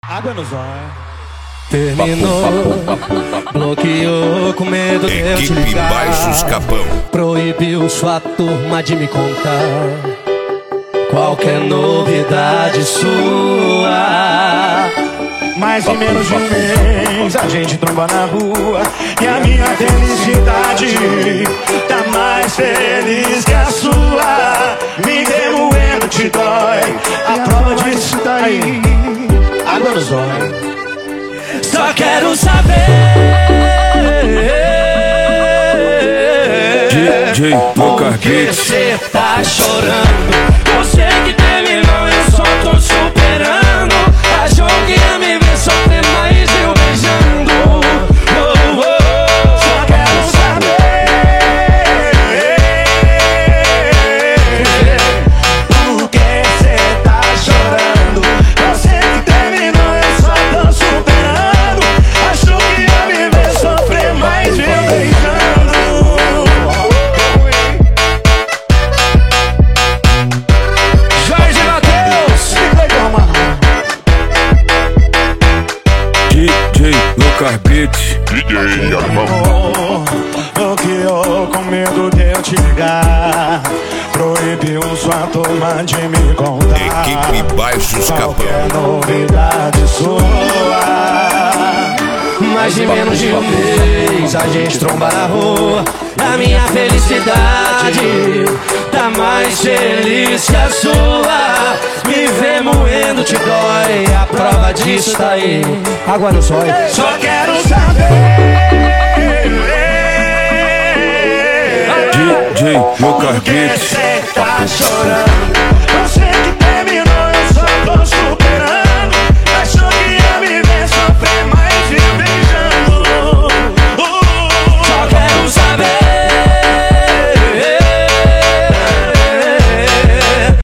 Água no zóio. Terminou, bloqueou com medo de eu te Equipe ligar. Baixos Capão. Proibiu sua turma de me contar qualquer novidade sua. Mais em menos de um mês a gente tromba na rua e a minha felicidade tá mais feliz que a sua. Me remoendo te dói, a prova disso tá aí. Água no zóio. Só quero saber DJ por que você tá chorando. Você que terminou, eu só tô superando. Achou que ia me ver sofrer, mas eu beijando. Só quero saber por que você tá chorando. Você que terminou, eu só tô superando. Achou que ia me ver sofrer, mas eu beijando. Jorge Mateus, DJ Lucas Beats. DJ Armão. Bloqueou com medo de eu te ligar. Proibiu sua turma de me contar Equipe Baixos qualquer Capão. novidade sua. Mais de menos de um mês a gente tromba na rua. A minha felicidade tá mais feliz que a sua. Me ver moendo te dói, a prova disso tá aí. Água no zóio. Só quero saber DJ Lucas por que Beats. você tá chorando.